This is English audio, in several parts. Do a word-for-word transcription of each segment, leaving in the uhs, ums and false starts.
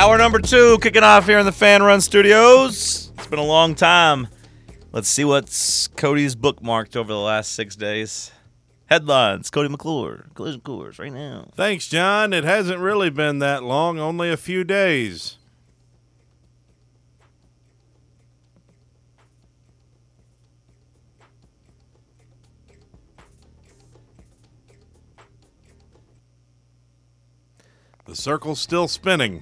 Hour number two kicking off here in the Fan Run Studios. It's been a long time. Let's see what's Cody's bookmarked over the last six days. Headlines, Cody McClure, Collision Coolers right now. Thanks, John. It hasn't really been that long, only a few days. The circle's still spinning.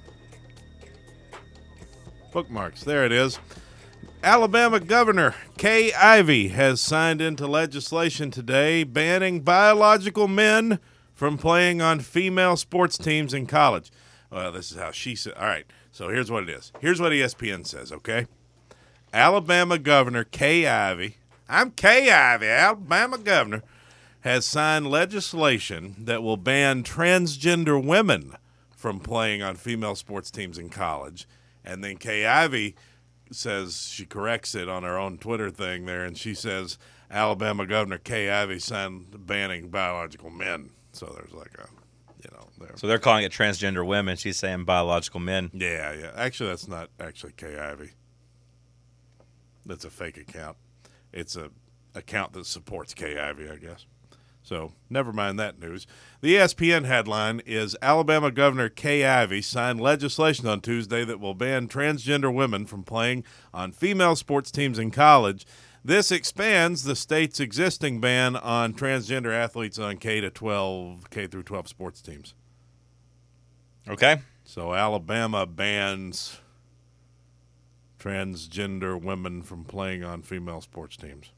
Bookmarks, there it is. Alabama Governor Kay Ivey has signed into legislation today banning biological men from playing on female sports teams in college. Well, this is how she said. All right, so here's what it is. Here's what E S P N says, okay? Alabama Governor Kay Ivey, I'm Kay Ivey, Alabama Governor, has signed legislation that will ban transgender women from playing on female sports teams in college. And then Kay Ivey says, she corrects it on her own Twitter thing there, and she says Alabama Governor Kay Ivey signed banning biological men. So there's like a, you know. There. So they're calling it transgender women. She's saying biological men. Yeah, yeah. Actually, that's not actually Kay Ivey. That's a fake account. It's a account that supports Kay Ivey, I guess. So never mind that news. The E S P N headline is Alabama Governor Kay Ivey signed legislation on Tuesday that will ban transgender women from playing on female sports teams in college. This expands the state's existing ban on transgender athletes on K to twelve, K through twelve sports teams. Okay. So Alabama bans transgender women from playing on female sports teams.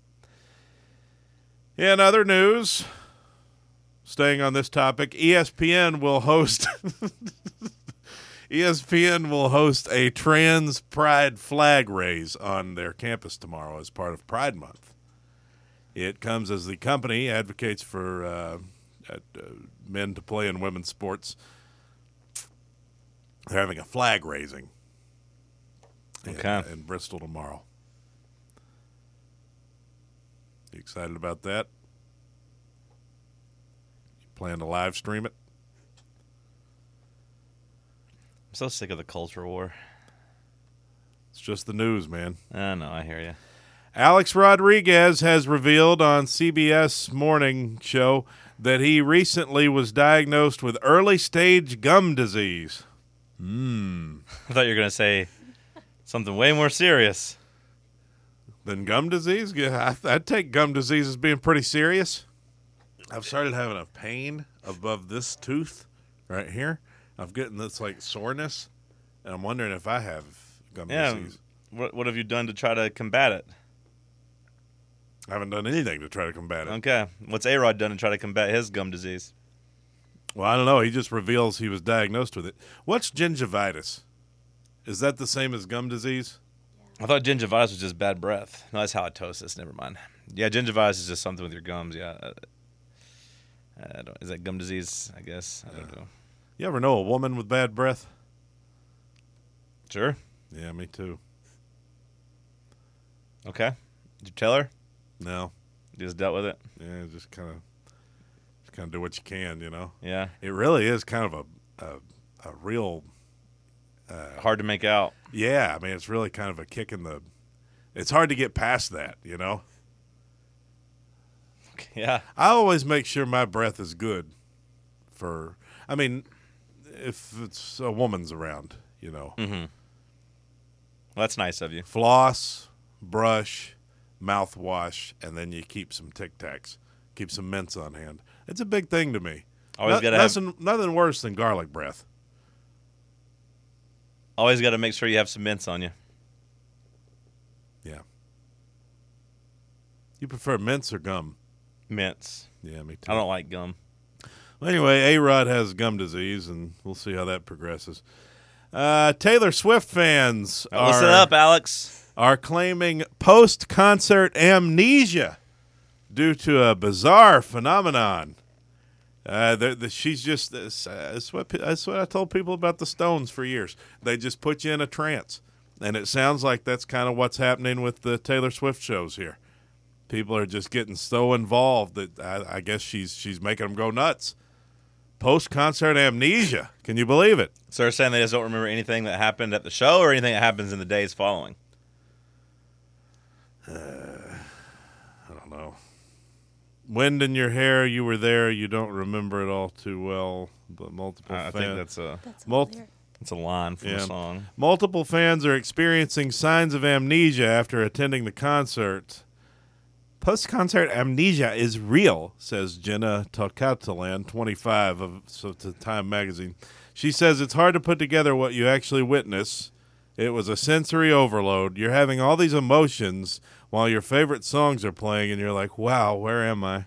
In other news, staying on this topic, E S P N will host E S P N will host a trans pride flag raise on their campus tomorrow as part of Pride Month. It comes as the company advocates for uh, uh, men to play in women's sports. They're having a flag raising okay. in, in Bristol tomorrow. You excited about that? You plan to live stream it? I'm so sick of the culture war. It's just the news, man. I know, I hear you. Alex Rodriguez has revealed on C B S Morning Show that he recently was diagnosed with early-stage gum disease. Hmm. I thought you were going to say something way more serious. Than gum disease? Yeah, I, I'd take gum disease as being pretty serious. I've started having a pain above this tooth right here. I'm getting this like soreness, and I'm wondering if I have gum yeah. disease. What What have you done to try to combat it? I haven't done anything to try to combat it. Okay. What's A-Rod done to try to combat his gum disease? Well, I don't know. He just reveals he was diagnosed with it. What's gingivitis? Is that the same as gum disease? I thought gingivitis was just bad breath. No, that's halitosis. Never mind. Yeah, gingivitis is just something with your gums. Yeah. Uh, I don't, is that gum disease? I guess. I don't uh, know. You ever know a woman with bad breath? Sure. Yeah, me too. Okay. Did you tell her? No. You just dealt with it? Yeah, just kind of just kind of do what you can, you know? Yeah. It really is kind of a a, a real... Uh, hard to make out. Yeah, I mean, it's really kind of a kick in the... It's hard to get past that, you know? Yeah. I always make sure my breath is good for... I mean, if it's a woman's around, you know. Mm-hmm. Well, that's nice of you. Floss, brush, mouthwash, and then you keep some Tic Tacs. Keep some mints on hand. It's a big thing to me. Always no, gotta nothing, have... nothing worse than garlic breath. Always got to make sure you have some mints on you. Yeah. You prefer mints or gum? Mints. Yeah, me too. I don't like gum. Well, anyway, A-Rod has gum disease, and we'll see how that progresses. Uh, Taylor Swift fans are, listen up, Alex. are claiming post-concert amnesia due to a bizarre phenomenon. Uh, the, the, she's just uh, that's what that's what I told people about the Stones for years. They just put you in a trance, and it sounds like that's kind of what's happening with the Taylor Swift shows here. People are just getting so involved that I, I guess she's she's making them go nuts. post-concert amnesia. Can you believe it? So they're saying they just don't remember anything that happened at the show or anything that happens in the days following. Uh, I don't know. Wind in your hair, you were there, you don't remember it all too well. But multiple Uh, I fans, think that's a That's a Mul- lyric. that's a line from Yeah. a song. multiple fans are experiencing signs of amnesia after attending the concert. Post-concert amnesia is real, says Jenna Tokatalan, twenty-five, of so to Time magazine. She says it's hard to put together what you actually witness. It was a sensory overload. You're having all these emotions while your favorite songs are playing, and you're like, wow, where am I?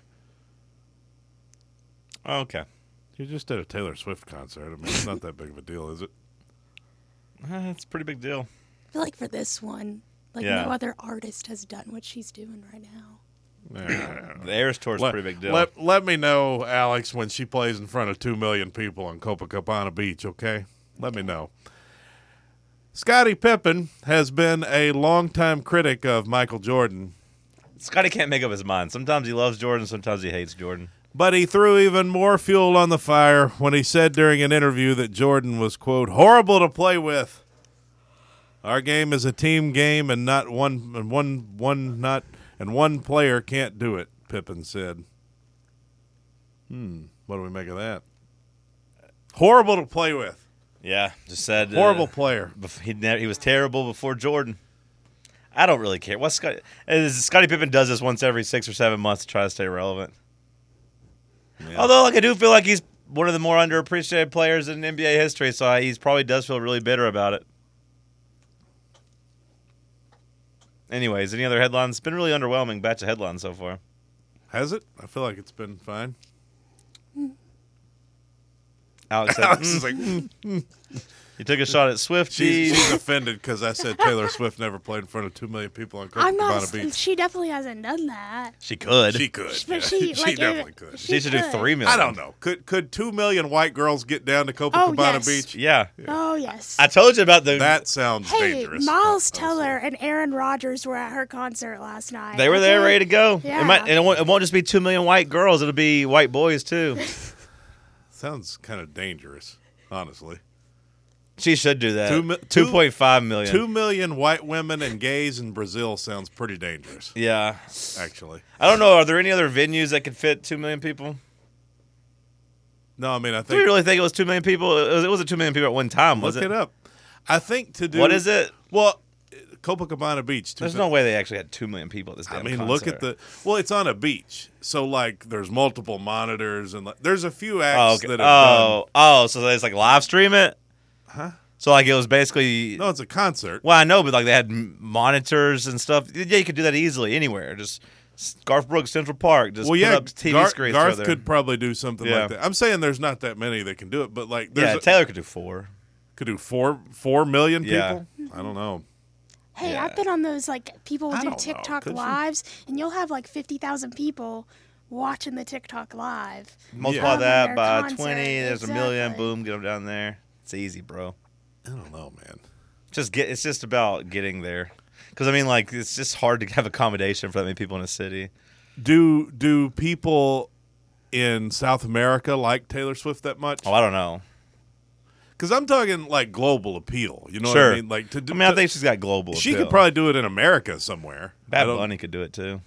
Okay. You just did a Taylor Swift concert. I mean, it's not that big of a deal, is it? Uh, it's a pretty big deal. I feel like for this one, like Yeah. no other artist has done what she's doing right now. The Eras Tour is a let, pretty big deal. Let, let me know, Alex, when she plays in front of two million people on Copacabana Beach, okay? Let me know. Scottie Pippen has been a longtime critic of Michael Jordan, Scotty can't make up his mind. Sometimes he loves Jordan, sometimes he hates Jordan. but he threw even more fuel on the fire when he said during an interview that Jordan was, quote, horrible to play with. Our game is a team game and not one and one one not and one player can't do it, Pippen said. Hmm, what do we make of that? Horrible to play with. Yeah, just said Horrible uh, player. bef- he never, he was terrible before Jordan. I don't really care. What's Scotty? Scottie Pippen does this once every six or seven months to try to stay relevant. Yeah. Although, like, I do feel like he's one of the more underappreciated players in N B A history, so he probably does feel really bitter about it. Anyways, any other headlines? It's been a really underwhelming batch of headlines so far. Has it? I feel like it's been fine. Alex, said, Alex "Mm." is like, mm. You took a shot at Swift. she's, she's offended because I said Taylor Swift never played in front of two million people on I'm not. Copacabana Beach. She definitely hasn't done that. She could. She could. But yeah. she, she like, definitely if- could. She should do could. three million. I don't know. Could could two million white girls get down to Copacabana yes. Beach? Yeah. Oh yes. I told you about the. That sounds hey, dangerous. Miles honestly. Teller and Aaron Rodgers were at her concert last night. They were there Okay? ready to go. Yeah. It, might, and it, won't, it won't just be two million white girls. It'll be white boys, too. Sounds kind of dangerous, honestly. She should do that. Two mi- two- two point five million. Two million white women and gays in Brazil sounds pretty dangerous, Yeah. actually. I don't know. Are there any other venues that could fit two million people? No, I mean, I Do we think. really think it was two million people? It, was, it wasn't two million people at one time, was Look it? it up. I think to do. What is it? Well, Copacabana Beach. There's two- no way they actually had two million people at this damn I mean, concert. look at the. Well, it's on a beach, so like there's multiple monitors and like, there's a few Oh, acts okay. that have done. oh, oh, so they just like live stream it? Huh? So like it was basically. No, it's a concert. Well, I know, but like they had m- monitors and stuff. Yeah, you could do that easily anywhere. Just Garth Brooks Central Park. Just Well, put yeah, up T V Gar- screens. Garth there. could probably do something Yeah. like that. I'm saying there's not that many that can do it, but like there's Yeah, a- Taylor could do four. could do four four million Yeah. people. I don't know. Hey, Yeah. I've been on those like people I do don't know. TikTok Could you? lives, and you'll have like fifty thousand people watching the TikTok live. Multiply Of that their by concert, twenty. There's a million. exactly. Boom, get them down there. It's easy, bro. I don't know, man. Just get. It's just about getting there. Because I mean, like, it's just hard to have accommodation for that many people in a city. Do do people in South America like Taylor Swift that much? Oh, I don't know. Because I'm talking like global appeal. You know what Sure. I mean? Like to do. I mean, I to- think she's got global. she appeal. could probably do it in America somewhere. I Bad don't- Bunny could do it too.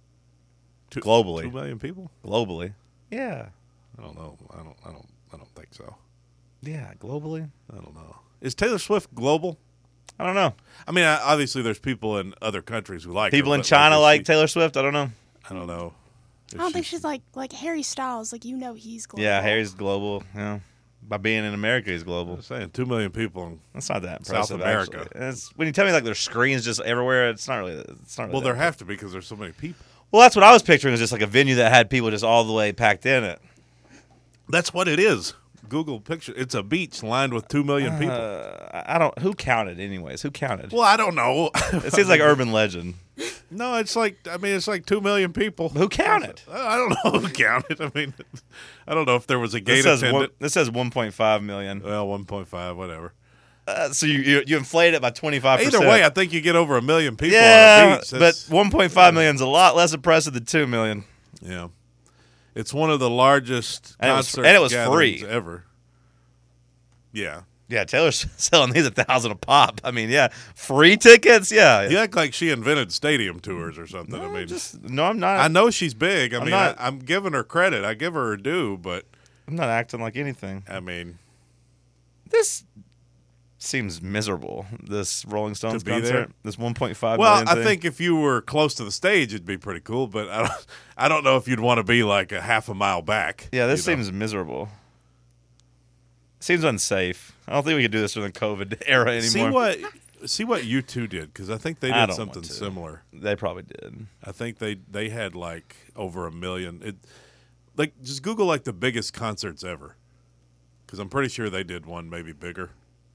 two- globally. two million people. Globally. Yeah. I don't know. I don't. I don't. I don't think so. Yeah. Globally. I don't know. Is Taylor Swift global? I don't know. I mean, I- obviously, there's people in other countries who like her, People in but, China is like she- Taylor Swift. I don't know. I don't know. I don't think she's like like Harry Styles. Like you know he's global. Yeah, Harry's global. Yeah. By being in America, he's global. I'm saying two million people. in- That's not that South impressive. America. actually. It's, when you tell me like there's screens just everywhere, it's not really. It's not really Well, that there have to be because there's so many people. Well, that's what I was picturing. Was just like a venue that had people just all the way packed in it. That's what it is. Google picture. It's a beach lined with two million people. Uh, I I don't. Who counted, anyways? Who counted? Well, I don't know. It seems like urban legend. No, it's like I mean, it's like two million people. Who counted? I don't know who counted. I mean, I don't know if there was a gate This says attendant. one, this says one point five million. Well, one point five, whatever. Uh, so you, you you inflate it by twenty-five percent. Either way, I think you get over a million people on a yeah, beach. but That's- one point five million is a lot less impressive than two million. yeah, It's one of the largest And it was- concert and it was gatherings free. ever. Yeah. Yeah, Taylor's selling these a thousand a pop. I mean, yeah, free tickets. Yeah, You act like she invented stadium tours or something. No, I mean, just no. I'm not. I know she's big. I I'm mean, not- I, I'm giving her credit. I give her her due, but I'm not acting like anything. I mean, This seems miserable. This Rolling Stones be concert. there? This one point five well, million I thing. think if you were close to the stage, it'd be pretty cool. But I don't, I don't know if you'd want to be like a half a mile back. Yeah, this you know? seems miserable. Seems unsafe. I don't think we could do this during the COVID era anymore. See what, see what U two did, because I think they I did don't want something to. similar. They probably did. I think they they had like over a million. It like just Google like the biggest concerts ever, because I'm pretty sure they did one maybe bigger.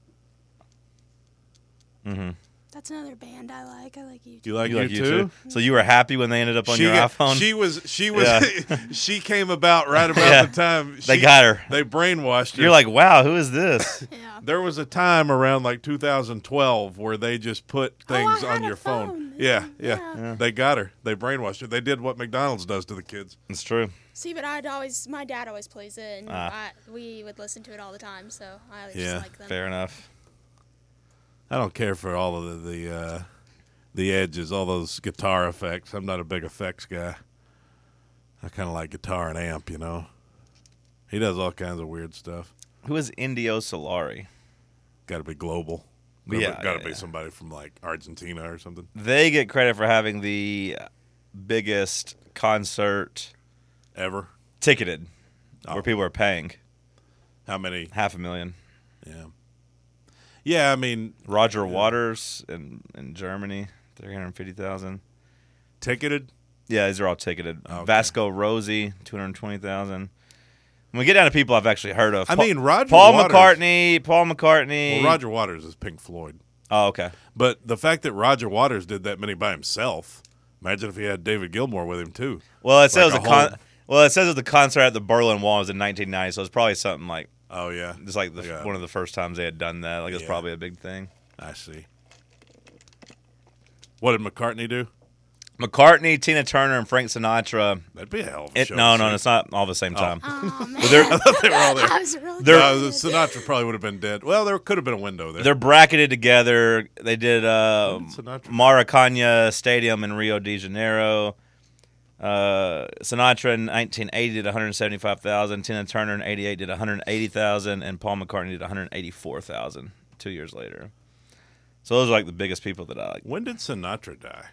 Mm-hmm. That's another band I like. I like you. You like You U like two? you too? So you were happy when they ended up on she your got- iPhone? She was. She was. Yeah. she came about right about Yeah. the time They she- got her. They brainwashed her. You're like, wow, who is this? Yeah. There was a time around like two thousand twelve where they just put Oh, I things had on a your phone. phone. Yeah, yeah, Yeah. Yeah. They got her. They brainwashed her. They did what McDonald's does to the kids. It's true. See, but I'd always, my dad always plays it, and Ah. I, we would listen to it all the time, so I just Yeah, like them. Fair enough. I don't care for all of the the, uh, the edges, all those guitar effects. I'm not a big effects guy. I kind of like guitar and amp, you know. He does all kinds of weird stuff. Who is Indio Solari? Got to be global. Yeah, got to yeah, be yeah. somebody from like Argentina or something. They get credit for having the biggest concert Ever? ticketed, Oh. where people are paying How many? half a million. Yeah. Yeah, I mean, Roger Waters in in Germany, three hundred fifty thousand. ticketed. Yeah, these are all ticketed. Okay. Vasco Rossi, two hundred twenty thousand. When we get down to people I've actually heard of, I Pa- mean, Roger Paul Waters- McCartney, Paul McCartney. Well, Roger Waters is Pink Floyd. Oh, okay. But the fact that Roger Waters did that many by himself, imagine if he had David Gilmour with him too. Well, it says Like the a con- whole- well, it says it was the concert at the Berlin Wall was in nineteen ninety, so it's probably something like Oh yeah, just like the, Yeah. one of the first times they had done that. Like it's Yeah. probably a big thing. I see. What did McCartney do? McCartney, Tina Turner, and Frank Sinatra. That'd be a hell of a It, show. no, to no, see. it's not all the same time. Oh man, they're- they were all there. that was really They're- No, good. Sinatra probably would have been dead. Well, there could have been a window there. They're bracketed together. They did uh, When did Sinatra die? Maracanã Stadium in Rio de Janeiro. Uh, Sinatra in nineteen eighty did one hundred seventy-five thousand. Tina Turner in eighty-eight did one hundred eighty thousand, and Paul McCartney did one hundred eighty-four thousand two years later. So those are like the biggest people that I like. When did Sinatra die?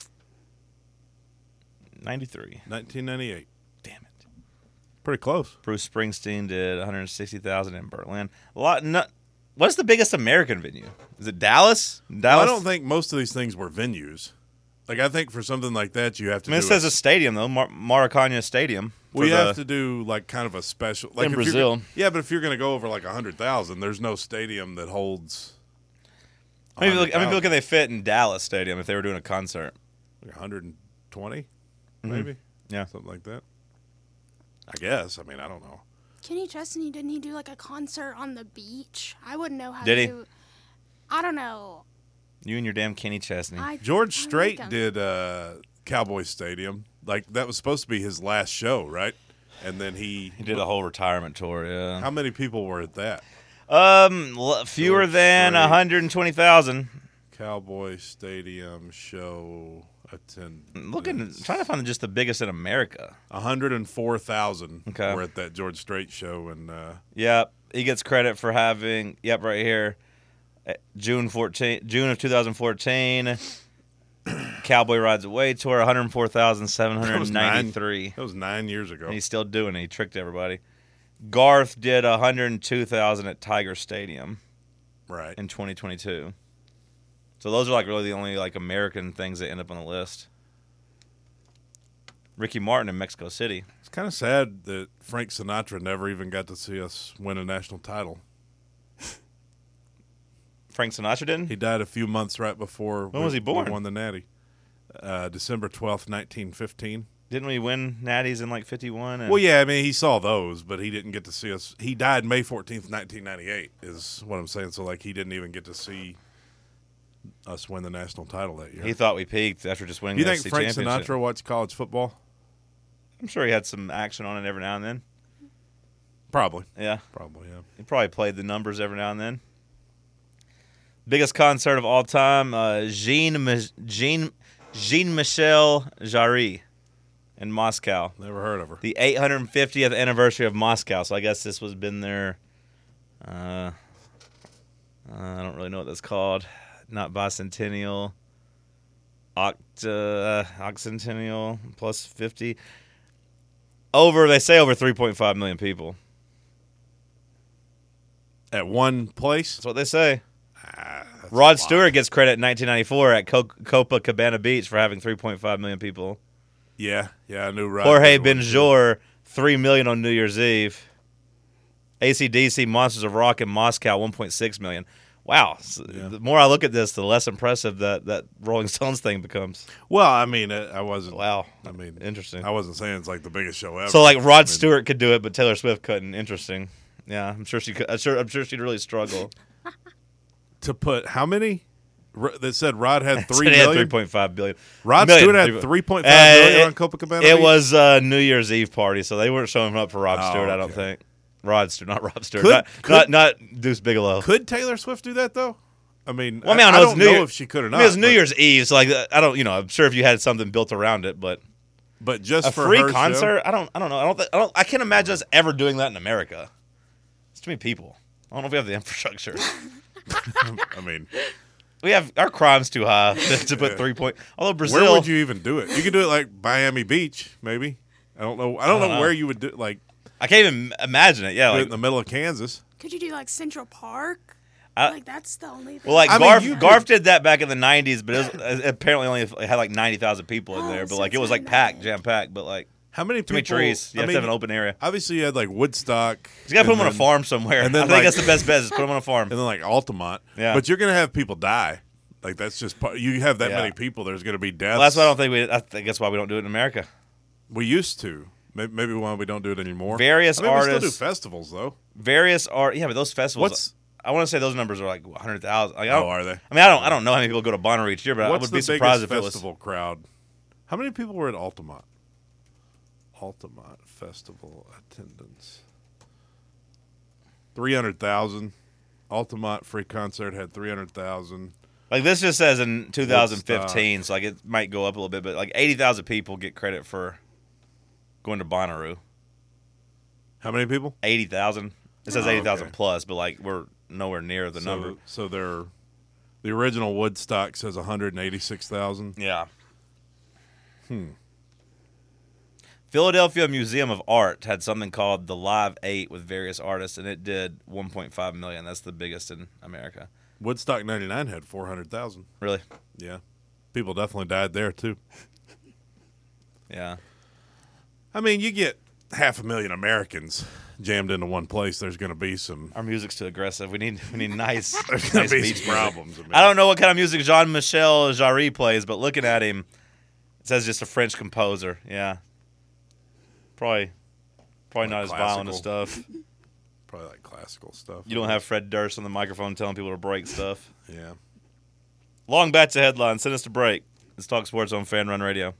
ninety-three. nineteen ninety-eight. Damn it. Pretty close. Bruce Springsteen did one hundred sixty thousand in Berlin. A lot. No, what's the biggest American venue? Is it Dallas? Well, Dallas. I don't think most of these things were venues. Like I think for something like that, you have to. I mean, it do says a, a stadium though, Mar- Maracanã Stadium. for we the- have to do like kind of a special like In if you're- Brazil. Yeah, but if you're going to go over like a hundred thousand, there's no stadium that holds. I mean, look, I mean, look, at can they fit in Dallas Stadium if they were doing a concert? one hundred twenty, Mhm. maybe. Yeah. something like that. I guess. I mean, I don't know. Kenny Chesney, didn't he do like a concert on the beach? I wouldn't know how Did he? to. I don't know. You and your damn Kenny Chesney. I, George I like Strait him. did uh, Cowboy Stadium. Like that was supposed to be his last show, right? And then he he did a whole retirement tour. Yeah. How many people were at that? Um, l- fewer George than Strait. one hundred twenty thousand. Cowboy Stadium show attendance. Looking, trying to find just the biggest in America. one hundred four thousand Okay. were at that George Strait show, and uh, Yep, he gets credit for having. Yep, right here, uh, June fourteenth, June of two thousand fourteen. Cowboy Rides Away tour, one hundred four thousand seven hundred ninety-three. that was nine years ago. And he's still doing it. He tricked everybody. Garth did one hundred two thousand at Tiger Stadium Right. in twenty twenty-two. So those are like really the only like American things that end up on the list. Ricky Martin in Mexico City. It's kind of sad that Frank Sinatra never even got to see us win a national title. Frank Sinatra didn't? He died a few months right before When we, was he born? we won the Natty. Uh, December twelfth, nineteen fifteen. Didn't we win Natties in like fifty-one? And Well, yeah, I mean, he saw those, but he didn't get to see us. He died May fourteenth, nineteen ninety-eight, is what I'm saying. So, like, he didn't even get to see us win the national title that year. He thought we peaked after just winning Do you the think S E C Frank championship. Sinatra watched college football? I'm sure he had some action on it every now and then. Probably. Yeah. Probably, yeah. He probably played the numbers every now and then. Biggest concert of all time, uh, Jean, Jean, Jean-Michel Jarre in Moscow. Never heard of her. The eight hundred fiftieth anniversary of Moscow. So I guess this was been their, uh, uh, I don't really know what that's called. Not bicentennial. Oct, uh, occentennial plus fifty. Over, they say over three point five million people. At one place? That's what they say. Ah, that's a Rod lot. Stewart gets credit in nineteen ninety-four at Co- Copacabana Beach for having three point five million people. Yeah, yeah, I knew Rod. Jorge did one, too. Benjor, three million on New Year's Eve. A C D C Monsters of Rock in Moscow, one point six million. Wow. So Yeah. The more I look at this, the less impressive that, that Rolling Stones thing becomes. Well, I mean, uh, I wasn't. Wow. I mean, Interesting. I wasn't saying it's like the biggest show ever. So, like, Rod I mean, Stewart could do it, but Taylor Swift couldn't. Interesting. Yeah, I'm sure she could. I'm sure, I'm sure she'd really struggle. to put how many? R- That said, Rod had three It had million. three point five billion. Rod million. Stewart had Three- three point five Uh, million it- on Copacabana. It Beach? was a New Year's Eve party, so they weren't showing up for Rob Oh, Stewart, I don't okay. think. Rod Stewart, not Rob Stewart. Could- not, could- not, not Deuce Bigelow. Could Taylor Swift do that though? I mean, Well, I mean, I I, know I it's don't New know Year- if she could or I not. mean, it's New but, Year's Eve, so like I don't, you know, I'm sure if you had something built around it, but but just a for free her concert, I don't, I don't know, I don't, think, I don't, I can't imagine us ever doing that in America. It's too many people. I don't know if we have the infrastructure. Show, I mean, We have our crime's too high to, to put three point. Although Brazil, where would you even do it? You could do it like Miami Beach, maybe. I don't know. I don't, I don't know, know. where you would do like, I can't even imagine it. Yeah, do it like in the middle of Kansas. Could you do like Central Park? I- like that's the only thing. well, like I mean, Garf, you could- Garf did that back in the nineties, but it, was, it apparently only had like ninety thousand people in Oh, there. But so like it it's was not like packed, that. jam packed. But like How many too people? many trees. You I have mean, to have an open area. Obviously, you had like Woodstock. You got to put and them on a then- farm somewhere. and then, I think like- that's the best bet. Is put them on a farm. and then like Altamont. Yeah. But you're gonna have people die. Like that's just part, you have that Yeah. many people. There's gonna be deaths. Well, that's why I don't think we. I think that's why we don't do it in America. We used to. Maybe, maybe why we don't do it anymore. Various I mean, we still do artists- festivals though. Various art. Yeah, but those festivals. What's I want to say those numbers are like one hundred thousand. Like, I oh, don't- are they? I mean, I don't. I don't know how many people go to Bonnaroo each year, but I What's would the be surprised if biggest it was. festival crowd? How many people were at Altamont? Altamont festival attendance. Three hundred thousand. Altamont free concert had three hundred thousand. Like this just says in two thousand fifteen, so like it might go up a little bit, but like eighty thousand people get credit for going to Bonnaroo. How many people? Eighty thousand. It says Oh, eighty thousand okay. plus, but like we're nowhere near the so, number. So they're the original Woodstock says one hundred eighty-six thousand. Yeah. Hmm. Philadelphia Museum of Art had something called the Live Eight with various artists, and it did one point five million. That's the biggest in America. Woodstock ninety-nine had four hundred thousand. Really? Yeah. People definitely died there too. Yeah. I mean, you get half a million Americans jammed into one place. There's going to be some. Our music's too aggressive. We need we need nice, There's going nice to be beach some music. problems. I, mean, I don't know what kind of music Jean-Michel Jarre plays, but looking at him, it says just a French composer. Yeah. Probably, probably Like not as violent as classical. stuff. Probably like classical stuff. You don't have Fred Durst on the microphone telling people to break stuff. Yeah. Long batch of headlines. Send us to break. Let's talk sports on Fan Run Radio.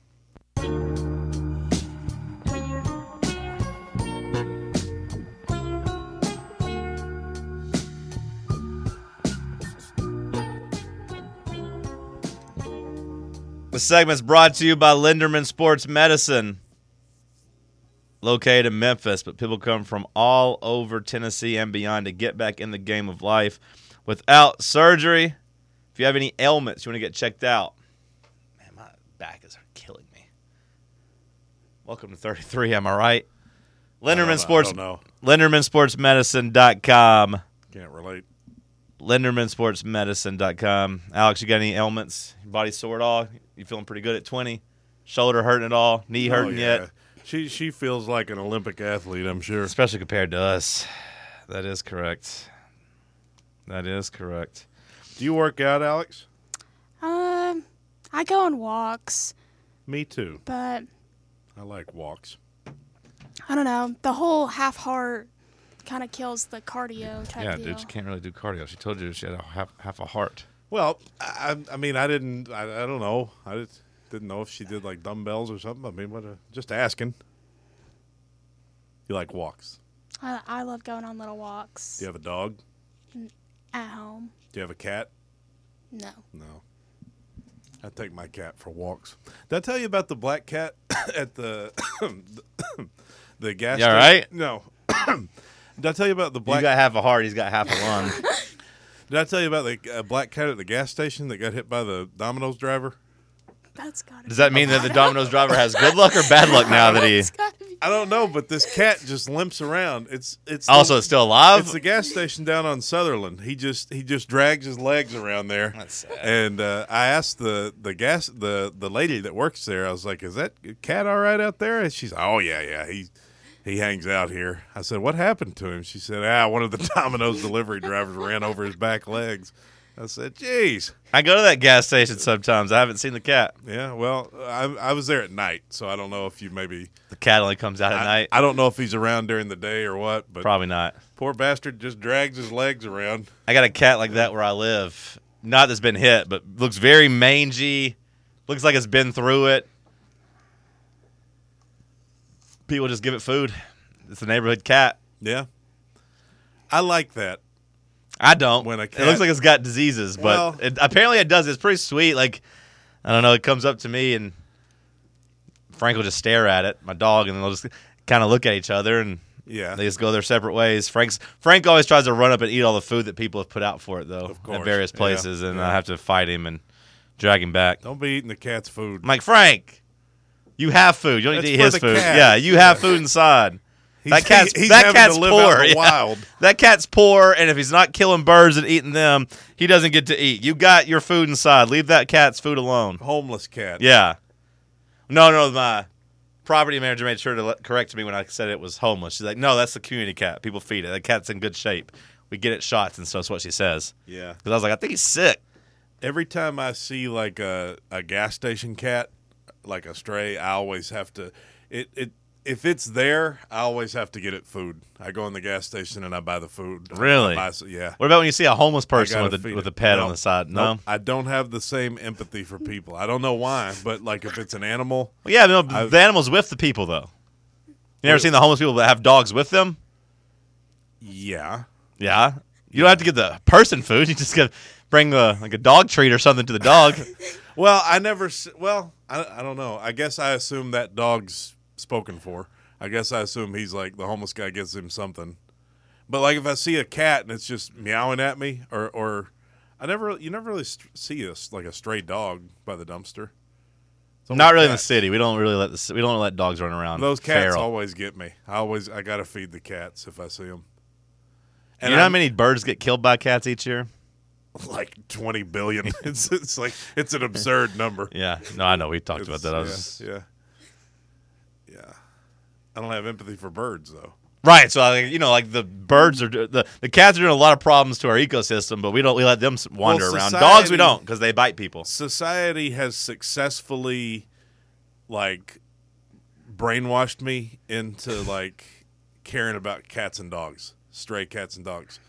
The segment's brought to you by Linderman Sports Medicine, located in Memphis, but people come from all over Tennessee and beyond to get back in the game of life without surgery. If you have any ailments you want to get checked out, man, my back is killing me. Welcome to thirty-three, am I right? Linderman Sports, No, Linderman Sports Medicine dot com. can't relate. Linderman Sports Medicine dot com. Alex, you got any ailments? Your body sore at all? You feeling pretty good at twenty? Shoulder hurting at all? Knee hurting oh, yeah. yet? She she feels like an Olympic athlete, I'm sure. Especially compared to us. That is correct. That is correct. Do you work out, Alex? Um, I go on walks, Me too. but I like walks. I don't know. The whole half heart kind of kills the cardio type Yeah, deal. dude, you can't really do cardio. She told you she had a half, half a heart. Well, I, I mean, I didn't. I, I don't know. I just didn't know if she did like dumbbells or something. I mean, what? A, just asking. You like walks? I, I love going on little walks Do you have a dog? at home. Do you have a cat? No. No. I take my cat for walks. Did I tell you about the black cat at the the gas You all station? right? No. Did I tell you about the You black? got half a heart. He's got half a lung. Did I tell you about the uh, black cat at the gas station that got hit by the Domino's driver? That's gotta Does be that mean that the Domino's driver has good luck or bad luck now that he? It's gotta be. I don't know, but this cat just limps around. It's it's the- Also, it's still alive. It's the gas station down on Sutherland. He just he just drags his legs around there. That's sad. And uh, I asked the the gas the the lady that works there. I was like, "Is that cat all right out there?" And she's, "Oh yeah, yeah. He he hangs out here." I said, "What happened to him?" She said, "Ah, one of the Domino's delivery drivers ran over his back legs." I said, "Geez." I go to that gas station sometimes. I haven't seen the cat. Yeah. Well, I I was there at night, so I don't know if you maybe. The cat only comes out at I, night. I don't know if he's around during the day or what, but Probably not. poor bastard just drags his legs around. I got a cat like that where I live. Not that's been hit, but looks very mangy. Looks like it's been through it. People just give it food. It's a neighborhood cat. Yeah. I like that. I don't. When a It cat- looks like it's got diseases, but Well- it, apparently it does. It's pretty sweet. Like, I don't know. It comes up to me and Frank will just stare at it, my dog, and then they'll just kind of look at each other and Yeah. they just go their separate ways. Frank's Frank always tries to run up and eat all the food that people have put out for it, though, Of course. at various Yeah. places, and Yeah. I have to fight him and drag him back. Don't be eating the cat's food. I'm like, Frank, you have food. You don't need to eat That's his for the food. cat. Yeah, you have food inside. He's- that cat's he's that having cat's to live poor. out in the yeah. wild. That cat's poor, and if he's not killing birds and eating them, he doesn't get to eat. You got your food inside. Leave that cat's food alone. Homeless cat. Yeah. No, no, my property manager made sure to let, correct me when I said it was homeless. She's like, no, that's the community cat. People feed it. That cat's in good shape. We get it shots and stuff. That's what she says. Yeah. Because I was like, I think he's sick. Every time I see like a, a gas station cat, like a stray, I always have to it, it if it's there, I always have to get it food. I go in the gas station and I buy the food. Really? I buy, s- yeah. What about when you see a homeless I person gotta with feed a with it. a pet No. on the side? No. Nope. I don't have the same empathy for people. I don't know why, but like if it's an animal, Well, yeah, no, I've- the animal's with the people though. You ever What- seen the homeless people that have dogs with them? yeah. Yeah. You don't have to get the person food. You just got to bring the like a dog treat or something to the dog. Well, I never. s- Well, I, I don't know. I guess I assume that dog's spoken for. I guess I assume he's like the homeless guy gives him something. But like if I see a cat and it's just meowing at me, or or I never, you never really st- see a s- like a stray dog by the dumpster. It's always Not really in the cats. city. We don't really let the we don't let dogs run around. Those cats feral. always get me. I always I gotta feed the cats if I see them. You know how I'm- many birds get killed by cats each year? like twenty billion. it's it's like it's an absurd number. Yeah. No, I know. We talked It's- about that. I was yeah, yeah, yeah. I don't have empathy for birds though. right. So like, you know, like the birds are the the cats are doing a lot of problems to our ecosystem, but we don't we let them s- wander Well, around. society- Dogs we don't because they bite people. Society has successfully, like, brainwashed me into like caring about cats and dogs, stray cats and dogs.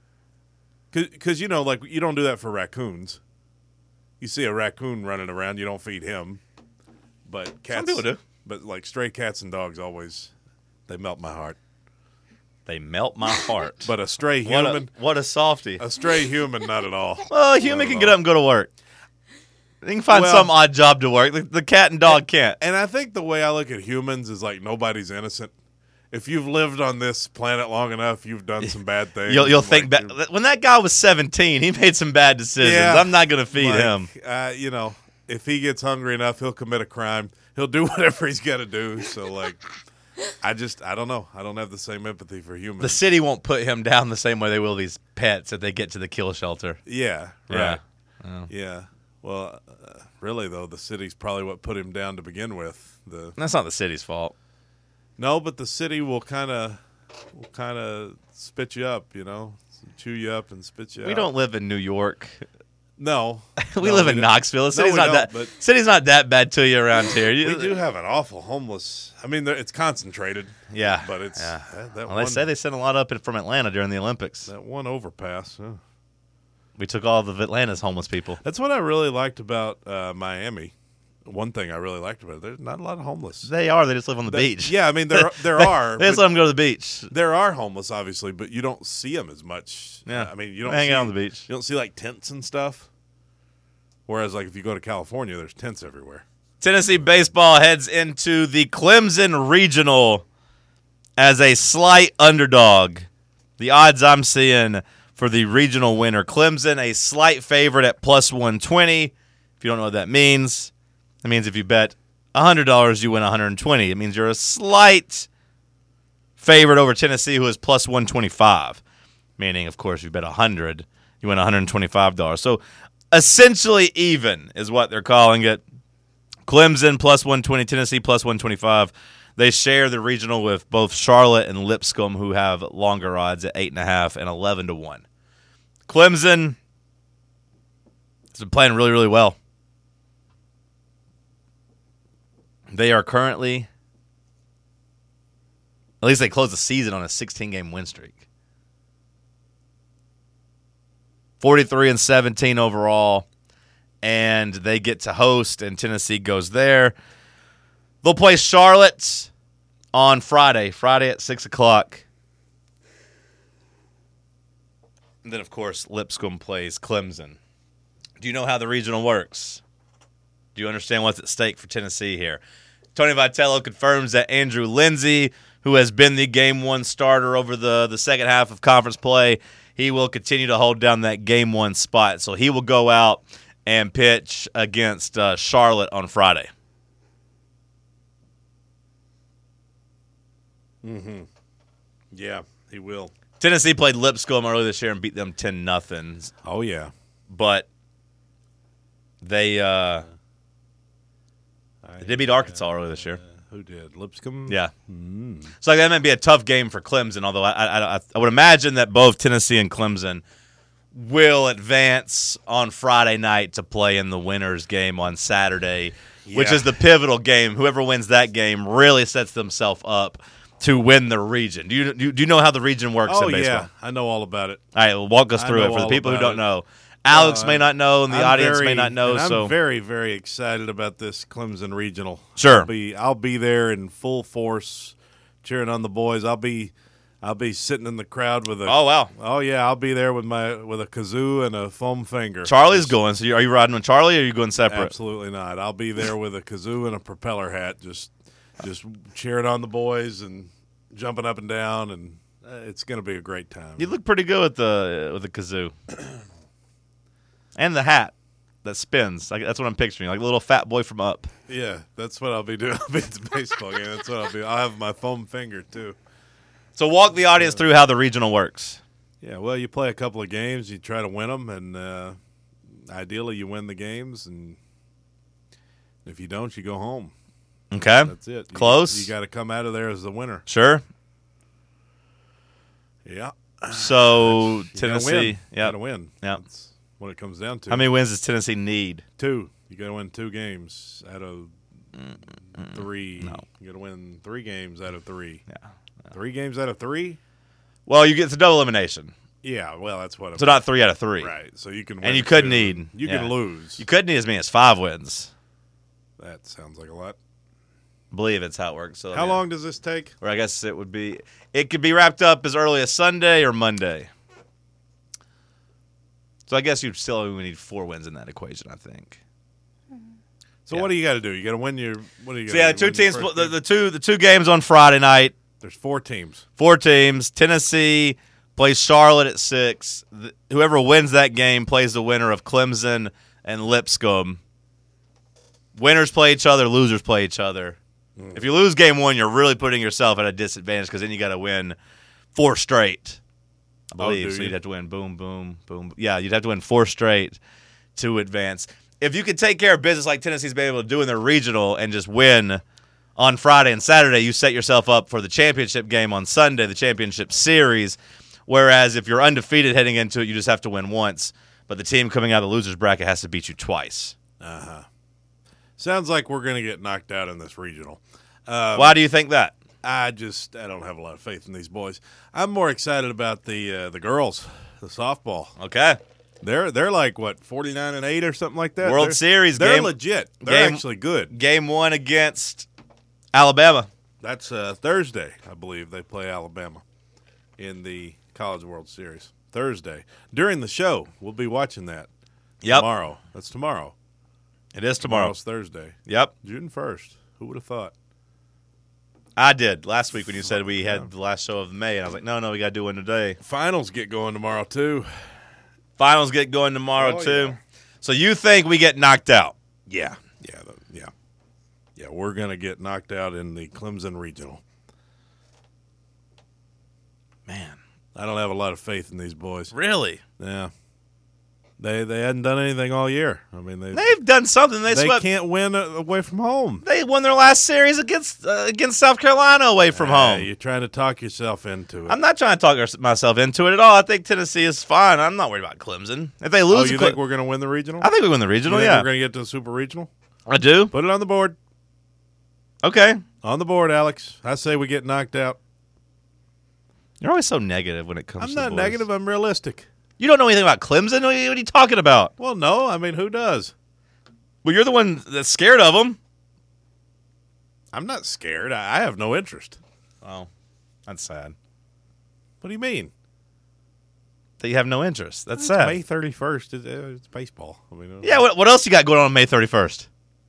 Because you know, like you don't do that for raccoons. You see a raccoon running around, you don't feed him. But cats, people do. But like stray cats and dogs, always they melt my heart. They melt my heart. But a stray what human, a, what a softy. a stray human, not at all. Well, a human can get up and go to work. They can find Well- some odd job to work. The, the cat and dog can't. And I think the way I look at humans is like nobody's innocent. If you've lived on this planet long enough, you've done some bad things. You'll, you'll Like, think back. you're- When that guy was seventeen, he made some bad decisions. Yeah. I'm not going to feed like, him. Uh, you know, if he gets hungry enough, he'll commit a crime. He'll do whatever he's got to do. So, like, I just, I don't know. I don't have the same empathy for humans. The city won't put him down the same way they will these pets if they get to the kill shelter. yeah, Yeah. right. Yeah. Well, uh, really, though, the city's probably what put him down to begin with. The That's not the city's fault. No, but the city will kind of will kind of spit you up, you know, chew you up and spit you We out. don't live in New York. No, we No, live in don't. Knoxville. The No, city's we not don't, that. but- City's not that bad to you around here. You- We do have an awful homeless. I mean, there- it's concentrated. Yeah, but it's yeah. that, that Well, one. they say they sent a lot up in- from Atlanta during the Olympics. that one overpass. huh. We took all of Atlanta's homeless people. That's what I really liked about uh, Miami. one thing I really liked about it, there's not a lot of homeless. They are. They just live on the They- beach. Yeah, I mean there there are. They just but let them go to the beach. there are homeless, obviously, but you don't see them as much. Yeah. I mean you don't Hang see, out on the beach. You don't see like tents and stuff. Whereas like if you go to California, there's tents everywhere. Tennessee baseball heads into the Clemson Regional as a slight underdog. The odds I'm seeing for the regional winner, Clemson, a slight favorite at plus one twenty. If you don't know what that means, that means if you bet one hundred dollars, you win one hundred twenty. It means you're a slight favorite over Tennessee, who is plus one twenty-five. Meaning, of course, if you bet one hundred, you win one hundred twenty-five dollars. So essentially even is what they're calling it. Clemson plus one twenty, Tennessee plus one twenty-five. They share the regional with both Charlotte and Lipscomb, who have longer odds at eight point five and eleven to one. Clemson has been playing really, really well. They are currently, at least they closed the season on a sixteen-game win streak. forty-three and seventeen overall. And they get to host, and Tennessee goes there. They'll play Charlotte on Friday, Friday at six o'clock. And then, of course, Lipscomb plays Clemson. Do you know how the regional works? Do you understand what's at stake for Tennessee here? Tony Vitello confirms that Andrew Lindsey, who has been the game one starter over the, the second half of conference play, he will continue to hold down that game one spot. So he will go out and pitch against uh, Charlotte on Friday. Mm-hmm. Yeah, he will. Tennessee played Lipscomb earlier this year and beat them ten nothing. Oh, yeah. But they, uh, they did beat Arkansas earlier this year. Who did? Lipscomb? Yeah. Mm. So that might be a tough game for Clemson, although I, I, I, I would imagine that both Tennessee and Clemson will advance on Friday night to play in the winners game on Saturday, Yeah. which is the pivotal game. Whoever wins that game really sets themselves up to win the region. Do you do you know how the region works Oh, in baseball? yeah. I know all about it. All right, well, walk us I through it know for the all people who about don't it. know. Alex Uh, may not know, and the I'm audience very- may not know. and I'm so very, very excited about this Clemson regional. Sure. I'll be, I'll be there in full force, cheering on the boys. I'll be, I'll be sitting in the crowd with a. oh wow, Oh yeah, I'll be there with my with a kazoo and a foam finger. Charlie's going. So you- are you riding with Charlie, or are you going separate? Absolutely not. I'll be there with a kazoo and a propeller hat, just just cheering on the boys and jumping up and down, and uh, it's going to be a great time. You look pretty good with the with the kazoo and the hat that spins. Like, that's what I'm picturing, like a little fat boy from Up. Yeah, that's what I'll be doing. I'll be at the baseball game. That's what I'll be. I'll have my foam finger too. So walk the audience through how the regional works. Yeah, well, you play a couple of games, you try to win them, and uh, ideally you win the games, and if you don't, you go home. Okay, That's it. You- Close? You got to come out of there as the winner. sure. Yeah. So You gotta Tennessee, win. yeah. Got to win. Yeah. That's what it comes down to. How many wins does Tennessee need? Two. You got to win two games out of three. No. You got to win three games out of three. Yeah. Three games out of three? Well, you get the double elimination, Yeah, well, that's what I'm so not three out of three. Right. So you can win And you could two. need- You yeah. can lose. You could need as many as five wins. That sounds like a lot. I believe it's how it works. So How yeah. long does this take? Or I guess it would be. It could be wrapped up as early as Sunday or Monday. So I guess you'd still only need four wins in that equation, I think. So Yeah. what do you got to do? You got to win your. What do you got? So yeah, the two teams, the, the two, the two games on Friday night. There's four teams. Four teams. Tennessee plays Charlotte at six. The, whoever wins that game plays the winner of Clemson and Lipscomb. Winners play each other. Losers play each other. Mm. If you lose game one, you're really putting yourself at a disadvantage because then you got to win four straight. I Oh, believe do so. you? You'd have to win boom, boom, boom. Yeah, you'd have to win four straight to advance. If you could take care of business like Tennessee's been able to do in their regional and just win on Friday and Saturday, you set yourself up for the championship game on Sunday, the championship series. Whereas if you're undefeated heading into it, you just have to win once. But the team coming out of the losers bracket has to beat you twice. Uh huh. Sounds like we're going to get knocked out in this regional. Um, Why do you think that? I just I don't have a lot of faith in these boys. I'm more excited about the uh, the girls, the softball. Okay. They're they're like what forty-nine and eight or something like that. World they're, Series They're game- legit. They're game- actually good. Game one against Alabama. That's uh, Thursday, I believe they play Alabama in the College World Series. Thursday during the show, we'll be watching that. Yep. Tomorrow. That's tomorrow. It is tomorrow. Tomorrow's Thursday, Yep. June first. Who would have thought? I did last week when you said we had the last show of May, and I was like, no, no, we got to do one today. Finals get going tomorrow too. Finals get going tomorrow, Oh, too. yeah. So you think we get knocked out? Yeah, yeah, the, yeah, yeah. We're gonna get knocked out in the Clemson Regional. Man. I don't have a lot of faith in these boys. Really? Yeah, they they hadn't done anything all year. I mean, they They've done something. They, they swept. can't win uh, away from home. They won their last series against uh, against South Carolina away from Ah, home. You're trying to talk yourself into it. I'm not trying to talk our- myself into it at all. I think Tennessee is fine. I'm not worried about Clemson. If they oh, lose, you Cle- think we're gonna win the regional? I think we win the You regional. think Yeah, we're gonna get to the Super Regional. I do. Put it on the board. Okay. On the board, Alex. I say we get knocked out. You're always so negative when it comes. I'm to not the boys. negative. I'm realistic. You don't know anything about Clemson. What are you, what are you talking about? Well, no. I mean, who does? Well, you're the one that's scared of them. I'm not scared. I, I have no interest. Oh, that's sad. What do you mean? That you have no interest. That's It's sad. May thirty-first. It's, uh, it's baseball. I mean, uh, Yeah. What, what else you got going on May thirty-first?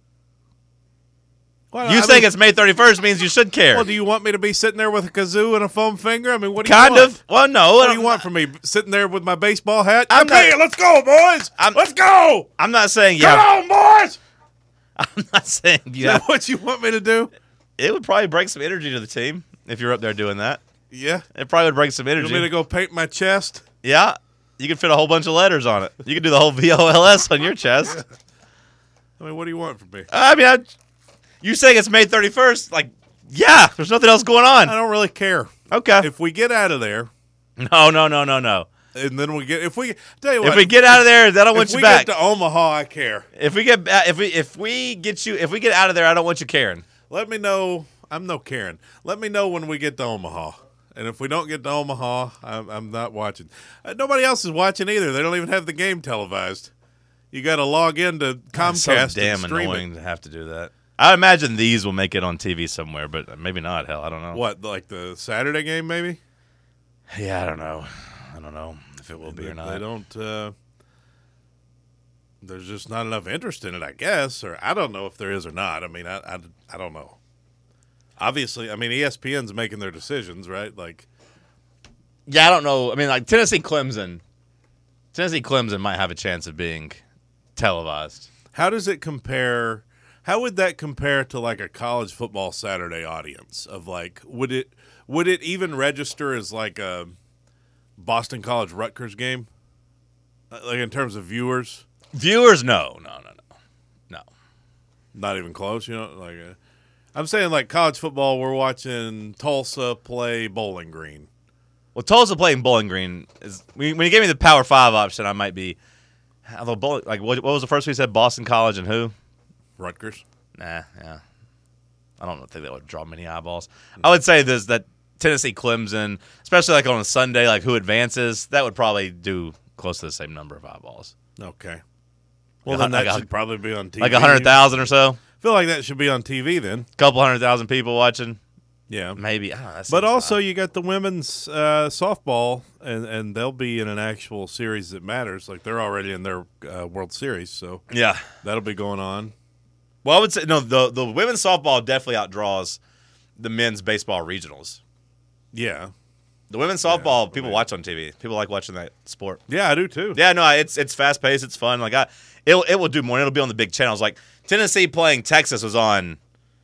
Well, You I saying mean, it's May thirty-first means you should care. Well, do you want me to be sitting there with a kazoo and a foam finger? I mean, what do you kind want? of. Well, no. What do you want from me? Sitting there with my baseball hat? I'm okay, not- let's go, boys. I'm- let's go. I'm not saying Come yeah. on, boys. I'm not saying Is yeah. that what you want me to do? It would probably bring some energy to the team if you're up there doing that. Yeah. It probably would bring some You energy. want me to go paint my chest? Yeah. You could fit a whole bunch of letters on it. You could do the whole V O L S on your chest. I mean, what do you want from me? I mean, I, you saying it's May thirty-first? Like, yeah, there's nothing else going I on. don't really care. Okay. If we get out of there, No, no, no, no, no. and then we get if we tell you what, If we get out of there, I don't want if you we back. get to Omaha, I care. If we get ba- if we if we get you if we get out of there, I don't want you caring. Let me know. I'm no Karen. Let me know when we get to Omaha. And if we don't get to Omaha, I'm, I'm not watching. Uh, nobody else is watching either. They don't even have the game televised. You got to log into Comcast. It's so damn and stream annoying it. to have to do that. I imagine these will make it on T V somewhere, but maybe not. Hell, I don't know. What, like the Saturday game, maybe? Yeah, I don't know. I don't know if it will be They, or not. they don't. Uh, there's just not enough interest in it, I guess, or I don't know if there is or not. I mean, I, I, I don't know. Obviously, I mean, E S P N's making their decisions, right? Like, Yeah, I don't know. I mean, like Tennessee Clemson. Tennessee Clemson might have a chance of being televised. how does it compare? How would that compare to like a college football Saturday audience? Of like, would it would it even register as like a Boston College Rutgers game? Uh, Like in terms of viewers, Viewers, no, no, no, no, no. not even close. You know, like uh, I'm saying, like college football, we're watching Tulsa play Bowling Green. Well, Tulsa playing Bowling Green is when when you gave me the Power Five option, I might be. Although Bowling, like what, what was the first one you said? Boston College and who? Rutgers. Nah, yeah. I don't think that would draw many eyeballs. I would say this that Tennessee Clemson, especially like on a Sunday, like who advances, that would probably do close to the same number of eyeballs. Okay. Well, Like then a- that like a- should probably be on T V. Like a hundred thousand or so, I feel like that should be on T V then. couple hundred thousand people watching, Yeah. maybe. I don't know, that But seems also, odd. you got the women's uh, softball, and, and they'll be in an actual series that matters. Like they're already in their uh, World Series, so yeah. that'll be going on. Well, I would say no. The the women's softball definitely outdraws the men's baseball regionals. Yeah, The women's softball I people mean- watch on T V. People like watching that sport. yeah, I do too. Yeah, no, it's it's fast paced. It's fun. Like I, it it will do more. It'll be on the big channels. Like Tennessee playing Texas was on,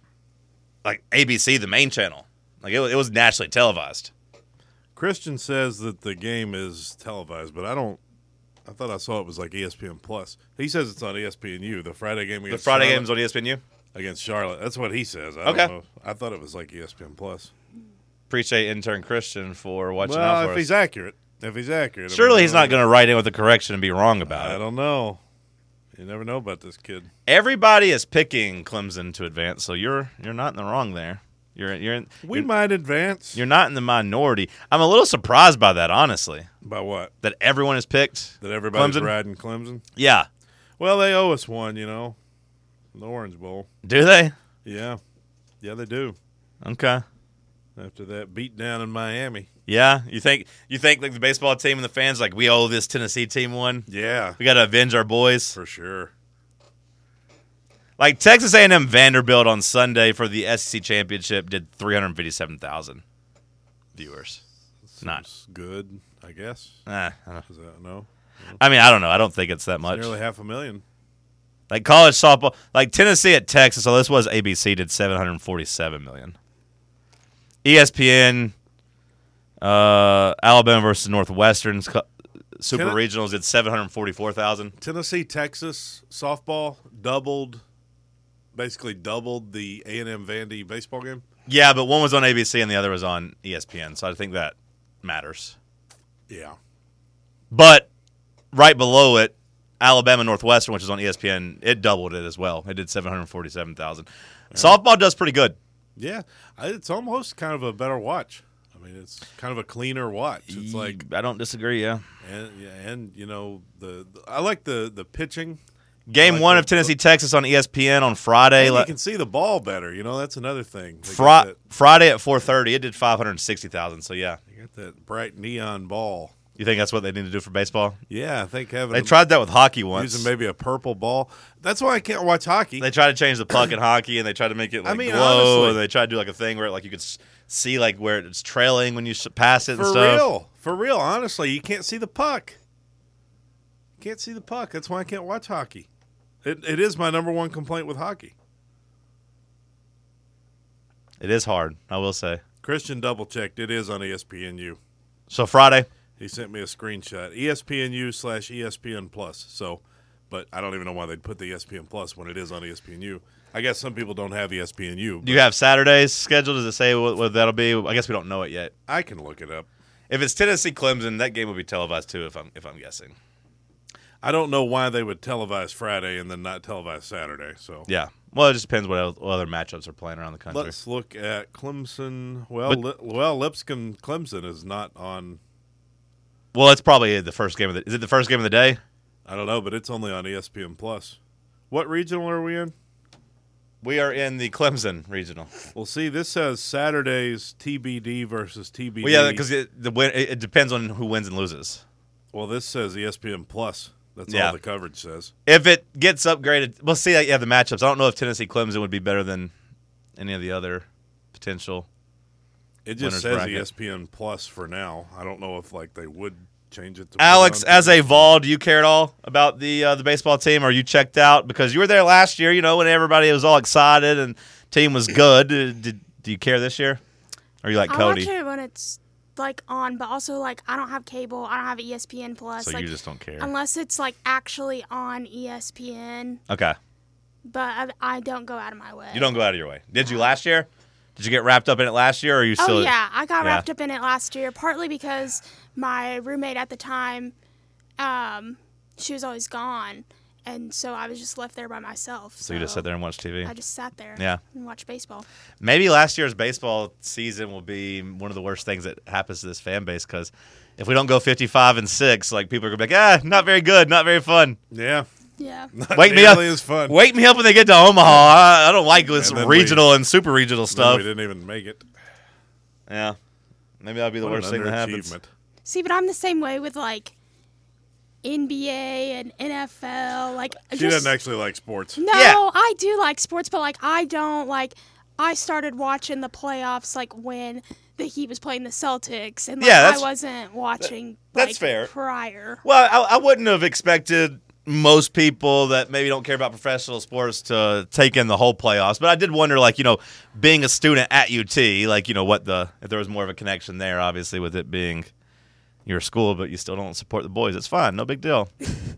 like A B C, the main channel. Like it was, it was nationally televised. Christian says that the game is televised, but I don't. I thought I saw it was like E S P N Plus. He says it's on E S P N U. The Friday game The against Friday Charlotte, games on E S P N U. against Charlotte. That's what he says. I Okay. don't know. I thought it was like E S P N Plus. Appreciate intern Christian for watching Well, out for if us. he's accurate, if he's accurate, I Surely mean, he's not going to write in with a correction and be wrong about I it. don't know. You never know about this kid. Everybody is picking Clemson to advance, so you're you're not in the wrong there. You're you're in, We you're, might advance. you're not in the minority. I'm a little surprised by that, honestly. By what? That everyone has picked That everybody's Clemson? riding Clemson? Yeah. Well, they owe us one, you know. The Orange Bowl. Do they? Yeah. Yeah, they do. Okay. After that beat down in Miami. Yeah. You think you think like the baseball team and the fans like we owe this Tennessee team one? Yeah, We got to avenge our boys. for sure. Like Texas A and M Vanderbilt on Sunday for the S E C championship did three hundred fifty-seven thousand viewers. Not. Seems good, I guess. Eh, I don't know. Is that no? I mean, I don't know. I don't think it's that much. Nearly half a million. Like college softball, like Tennessee at Texas. So this was A B C did seven hundred forty-seven million. E S P N, uh, Alabama versus Northwestern Super Tenn- Regionals did seven hundred forty-four thousand. Tennessee, Texas softball doubled, basically doubled the A and M Vandy baseball game. Yeah, but one was on A B C and the other was on E S P N. So I think that matters. Yeah. But right below it, Alabama Northwestern, which is on E S P N, it doubled it as well. It did seven hundred forty-seven thousand. Softball does pretty good. Yeah, I- it's almost kind of a better watch. I mean, it's kind of a cleaner watch. It's like, I don't disagree. Yeah. and, yeah, and you know, the, the I like the the pitching. Game Like one the- of Tennessee Texas on E S P N on Friday. And Le- you can see the ball better. You know, that's another thing. They Fri- got that, Friday at four thirty, it did five hundred sixty thousand. So yeah, they got that bright neon ball. you think that's what they need to do for baseball? Yeah, I think having They a- tried that with hockey once. using maybe a purple ball. That's why I can't watch hockey. They tried to change the puck in hockey, and they tried to make it like I mean, glow, honestly. and they tried to do like a thing where like you could s- see like where it's trailing when you s- pass it and For stuff. real, for real. Honestly, you can't see the puck. You can't see the puck. That's why I can't watch hockey. It it is my number one complaint with hockey. It is hard, I will say. Christian double checked. It is on E S P N U. So Friday, He sent me a screenshot. E S P N U slash E S P N Plus. So, but I don't even know why they'd put the E S P N Plus when it is on E S P N U. I guess some people don't have E S P N U. do you have Saturdays scheduled? Does it say what, what that'll be? I guess we don't know it yet. I can look it up. If it's Tennessee Clemson, that game will be televised too. If I'm if I'm guessing. I don't know why they would televise Friday and then not televise Saturday. So Yeah. Well, it just depends what, el- what other matchups are playing around the country. let's look at Clemson. Well, But- Li- well, Lipscomb Clemson is not on. Well, it's probably the first game of the. Is it the first game of the day? I don't know, but it's only on E S P N Plus. What regional are we in? We are in the Clemson regional. Well, see, this says Saturday's T B D versus T B D. Well, yeah, because it, the win, it, it depends on who wins and loses. Well, this says E S P N Plus. That's Yeah. all the coverage says. If it gets upgraded, we'll see. Yeah, the matchups. I don't know if Tennessee Clemson would be better than any of the other potential. It just Winners says bracket. E S P N Plus for now. I don't know if like they would change it to. put it Alex, on as a T V. Vol, do you care at all about the uh, the baseball team? Or are you checked out because you were there last year? You know, when everybody was all excited and team was good. Did, did do you care this year? Or are you like I Cody? watch it when it's like on, but also like I don't have cable. I don't have E S P N Plus. So like, you just don't care. unless it's like actually on E S P N. Okay. But I, I don't go out of my way. You don't go out of your way. Did you last year? Did you get wrapped up in it last year, or are you still? Oh yeah, I got Yeah. wrapped up in it last year. Partly because my roommate at the time, um, she was always gone, and so I was just left there by myself. So you just sit there and watch T V. I just sat there. Yeah. And watched baseball. Maybe last year's baseball season will be one of the worst things that happens to this fan base because if we don't go fifty-five and six, like people are gonna be like, ah, not very good, not very fun. Yeah, Yeah. not Wake me up. nearly as fun. Wake me up when they get to Omaha. I, I don't like this And then we- regional and super regional Then stuff. we didn't even make it. Yeah, maybe that'll be the What worst an thing that happens. underachievement. See, but I'm the same way with like N B A and N F L. Like, She just, doesn't actually like sports. No, Yeah. I do like sports, but like I don't like. I started watching the playoffs like when the Heat was playing the Celtics, and like, Yeah, I that's- wasn't watching. that's like, fair. Prior. Well, I, I wouldn't have expected most people that maybe don't care about professional sports to take in the whole playoffs, but I did wonder, like, you know, being a student at U T, like, you know, what the if there was more of a connection there, obviously, with it being your school, but you still don't support the boys. It's fine, no big deal.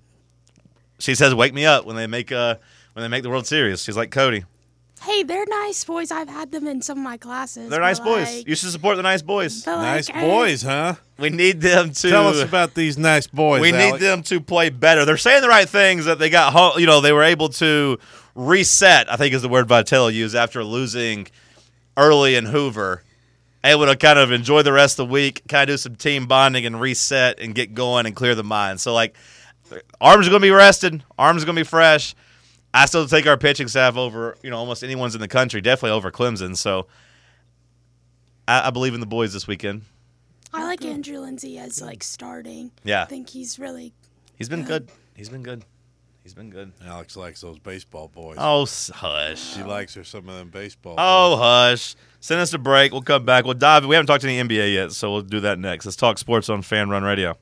She says, "Wake me up when they make uh when they make the World Series." She's like Cody. Hey, they're nice boys. I've had them in some of my classes. They're but, nice boys. like- You should support the nice boys. but, like, Nice eh, boys, huh? We need them to Tell us about these nice boys. We need Alex. them to play better. They're saying the right things that they got, ho- you know, they were able to reset, I think is the word Vitello used, after losing early in Hoover, able to kind of enjoy the rest of the week, kind of do some team bonding and reset and get going and clear the mind. So, like, arms are going to be rested. Arms are going to be fresh. I still take our pitching staff over, you know, almost anyone's in the country, definitely over Clemson. So, I, I believe in the boys this weekend. I like Andrew Lindsay as like starting. Yeah. I think he's really He's been good. He's been good. He's been good. Alex likes those baseball boys. Oh, s- hush. She likes her some of them baseball Oh, boys. hush. Send us a break. We'll come back. We'll dive. We haven't talked any N B A yet, so we'll do that next. Let's talk sports on Fan Run Radio.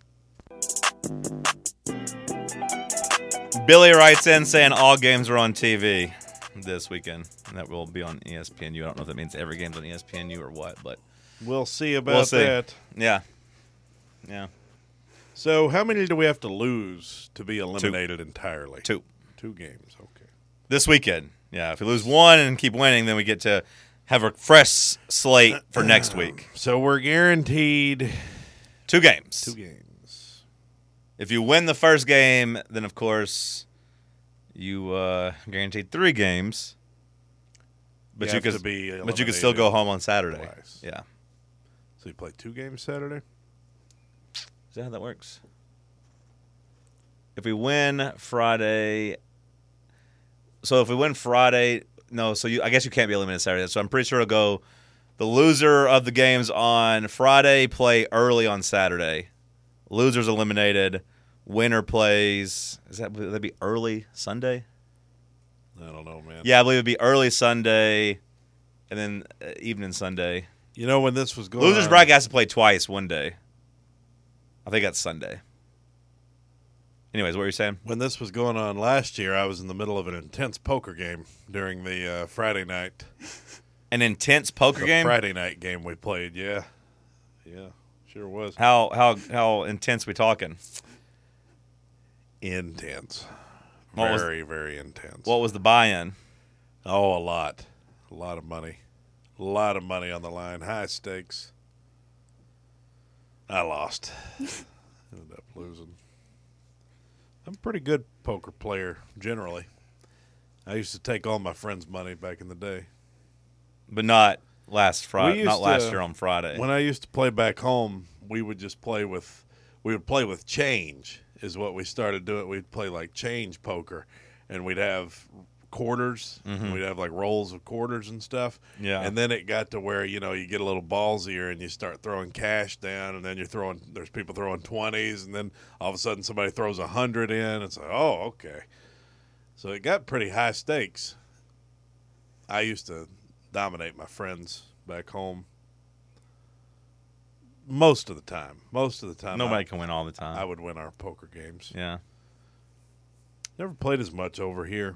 Billy writes in saying all games are on T V this weekend, and that will be on E S P N U. I don't know if that means every game's on E S P N U or what, but We'll see about We'll see. that. yeah. Yeah. So, how many do we have to lose to be eliminated entirely? Two. Two games. Okay. This weekend. Yeah. If we lose one and keep winning, then we get to have a fresh slate for next week. So we're guaranteed Two games. two games. If you win the first game, then of course you uh, guaranteed three games. But You you, have could, to be but you could still go eliminated home on Saturday. twice. Yeah, So you play two games Saturday? is that how that works? If we win Friday, so if we win Friday, no. So you, I guess you can't be eliminated Saturday. So I'm pretty sure it'll go. The loser of the games on Friday play early on Saturday. Loser's eliminated. Winner plays. Is that would that be early Sunday? I don't know, man. Yeah, I believe it'd be early Sunday, and then uh, evening Sunday. You know when this was going Losers on? bracket has to play twice one day. I think that's Sunday. Anyways, what were you saying? When this was going on last year, I was in the middle of an intense poker game during the uh, Friday night. An intense poker The game. Friday night game we played, yeah. Yeah, sure was. How how how intense we talking? Intense. What was- Very, very intense. What was the buy-in? Oh, a lot. A lot of money. A lot of money on the line. High stakes. I lost. Ended up losing. I'm a pretty good poker player, generally. I used to take all my friends' money back in the day. But not last We Friday. used Not last to- year on Friday. When I used to play back home, we would just play with, we would play with change is what we started doing. We'd play like change poker, and we'd have quarters. And we'd have like rolls of quarters and stuff. Yeah. And then it got to where, you know, you get a little ballsier and you start throwing cash down, and then you're throwing, there's people throwing twenties, and then all of a sudden somebody throws a hundred in. It's like, oh, okay. So it got pretty high stakes. I used to dominate my friends back home. Most of the time. Most of the time. Nobody I, can win all the time. I would win our poker games. yeah. Never played as much over here.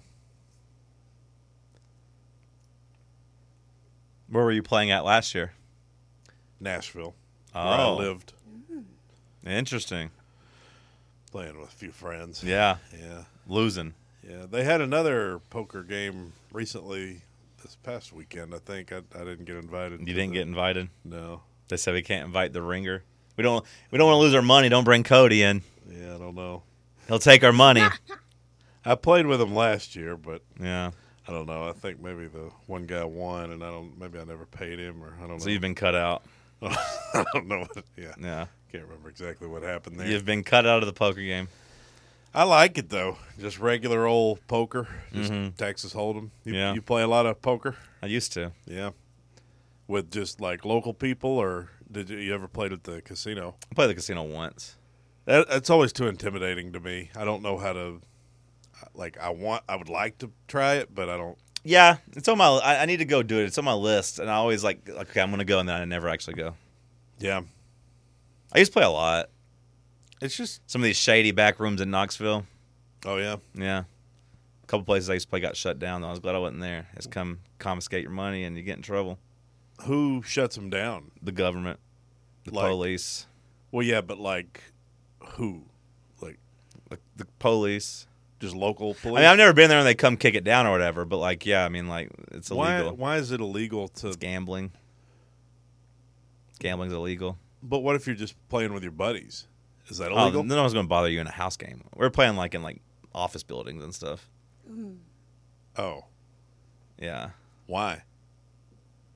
Where were you playing at last year? Nashville, where Oh, I lived, interesting. playing with a few friends. Yeah, Yeah. losing. Yeah. They had another poker game recently this past weekend, I think. I, I didn't get invited. You to didn't the- get invited. No. They said we can't invite the ringer. We don't. We don't want to lose our money. Don't bring Cody in. Yeah, I don't know. He'll take our money. I played with him last year, but Yeah. I don't know. I think maybe the one guy won, and I don't. Maybe I never paid him, or I don't So know. you've been cut out. I don't know. What, yeah, Yeah. can't remember exactly what happened there. You've been cut out of the poker game. I like it though. Just regular old poker, just Mhm. Texas Hold'em. You, Yeah. you play a lot of poker, I used to. yeah, with just like local people, or did you, you ever played at the casino? I played the casino once. That, that's always too intimidating to me. I don't know how to. Like I want, I would like to try it, but I don't. Yeah, it's on my. I, I need to go do it. It's on my list, and I always like. Okay, I'm gonna go, and then I never actually go. Yeah, I used to play a lot. it's just. Some of these shady back rooms in Knoxville. Oh yeah, Yeah. A couple places I used to play got shut down, though. I was glad I wasn't there. It's come confiscate your money and you get in trouble. who shuts them down? The government, the Like- police, Well, yeah, but like, who? Like the, the police. just local police? I mean, I've never been there and they come kick it down or whatever, but like, yeah, I mean, like, it's why? illegal. Why is it illegal to? It's gambling. Gambling's illegal. But what if you're just playing with your buddies? Is that Oh, illegal? then no one's going to bother you in a house game. We're playing like in like office buildings and stuff. Oh, Yeah. why?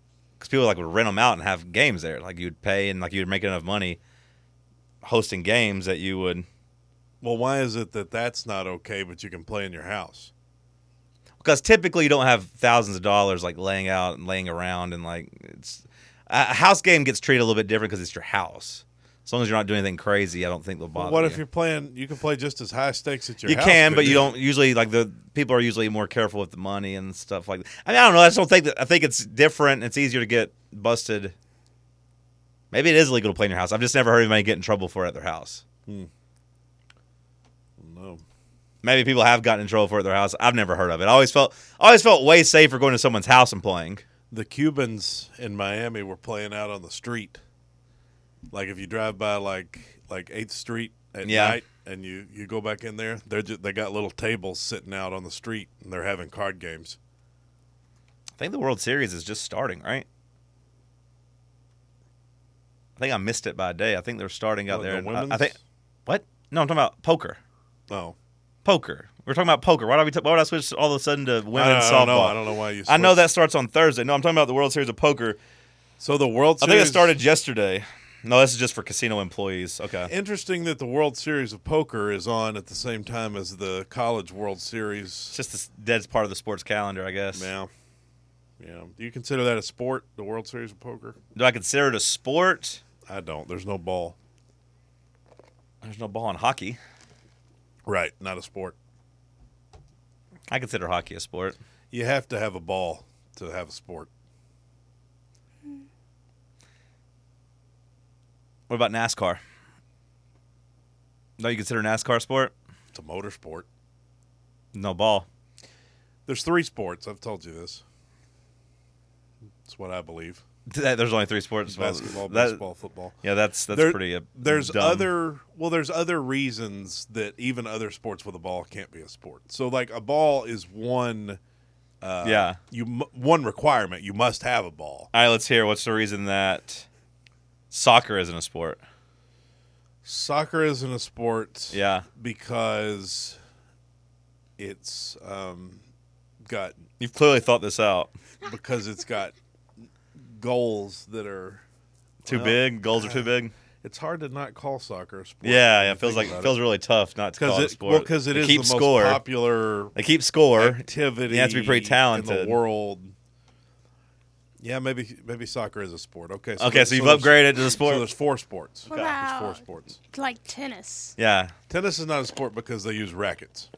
because people like would rent them out and have games there. Like you'd pay and like you'd make enough money hosting games that you would. Well, why is it that that's not okay, but you can play in your house? Because typically you don't have thousands of dollars like laying out and laying around, and like it's a house game gets treated a little bit different because it's your house. As long as you're not doing anything crazy, I don't think they'll bother. Well, what you. if you're playing? You can play just as high stakes at your You house. can, but couldn't you don't usually like the people are usually more careful with the money and stuff like that. I mean, I don't know. I just don't think that. I think it's different. It's easier to get busted. Maybe it is illegal to play in your house. I've just never heard anybody get in trouble for it at their house. Hmm. No. Maybe people have gotten in trouble for it at their house. I've never heard of it. I always felt, I always felt way safer going to someone's house and playing. The Cubans in Miami were playing out on the street. Like if you drive by like like eighth Street at Yeah. night and you, you go back in there, they're just, they got little tables sitting out on the street and they're having card games. I think the World Series is just starting, right? I think I missed it by a day. I think they're starting out What, there. the and I- women's? I think what? No, I'm talking about poker. Oh. Poker. We're talking about poker. Why do we? T- why would I switch all of a sudden to I, women's I softball? don't know. I don't know why you I know switched. that starts on Thursday. No, I'm talking about the World Series of Poker. So the World I Series. think it started yesterday. No, this is just for casino employees. Okay. Interesting that the World Series of Poker is on at the same time as the College World Series. It's just the dead part of the sports calendar, I guess. Yeah. Yeah. Do you consider that a sport, the World Series of Poker? Do I consider it a sport? I don't. There's no ball. There's no ball in hockey. Right. Not a sport. I consider hockey a sport. You have to have a ball to have a sport. What about NASCAR? No, you consider NASCAR a sport? It's a motor sport. No ball. There's three sports. I've told you this. That's what I believe. There's only three sports. Basketball, That- baseball, football. Yeah, that's that's There- pretty. Uh, There's dumb. other well, there's other reasons that even other sports with a ball can't be a sport. So like a ball is one. Uh, Yeah. You mu- one requirement. You must have a ball. All right, let's hear. What's the reason that soccer isn't a sport? Soccer isn't a sport. Yeah. Because it's um, got You've clearly thought this out. because it's got goals that are Too well, big? Goals are too big? It's hard to not call soccer a sport. Yeah, when yeah. you It feels think like about it feels really tough not to call because it a it sport. well because it They is keep the most score. popular They keep score. activity. You have to be pretty talented. in the world. Yeah, maybe maybe soccer is a sport. Okay. Okay, there's- so you've there's- upgraded to the So sport. there's four sports. What There's about four sports. like tennis? Yeah. Tennis is not a sport because they use rackets.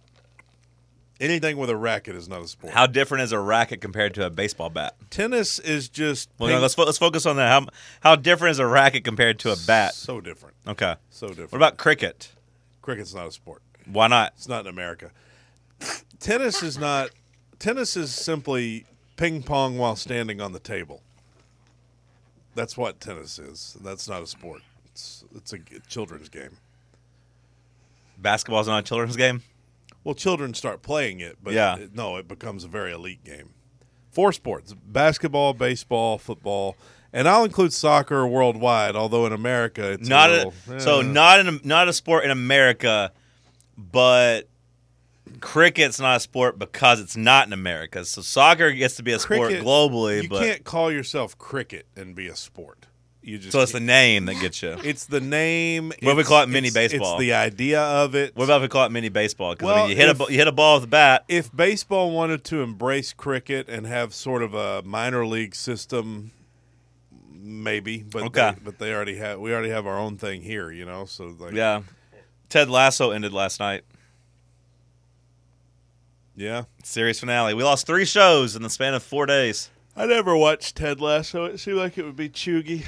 Anything with a racket is not a sport. How different is a racket compared to a baseball bat? Tennis is just Well, no, ping- let's fo- let's focus on that. How how different is a racket compared to a bat? So different. Okay. So different. What about cricket? cricket's not a sport? Why not? It's not in America. Tennis is not. Tennis is simply ping pong while standing on the table. That's what tennis is. That's not a sport. It's it's a g- children's game. Basketball's not a children's game. Well, children start playing it, but Yeah. it- no, it becomes a very elite game. Four sports: basketball, baseball, football, and I'll include soccer worldwide. Although in America, it's Not a a, little, so eh. not in a, not a sport in America, but cricket's not a sport because it's not in America. So soccer gets to be a sport Cricket- globally, You but can't call yourself cricket and be a sport. You just so it's the can't. name that gets you. It's the name. What if we it's- call it mini it's- baseball? It's the idea of it. What about if we call it mini baseball? Because I Well, mean, you hit a if- ba- you hit a ball with a bat. if baseball wanted to embrace cricket and have sort of a minor league system, maybe, but Okay. they, but they already have. We already have our own thing here, you know. So like, Yeah, Ted Lasso ended last night. yeah. Series finale. We lost three shows in the span of four days. I never watched Ted Lasso. It seemed like it would be chuggy.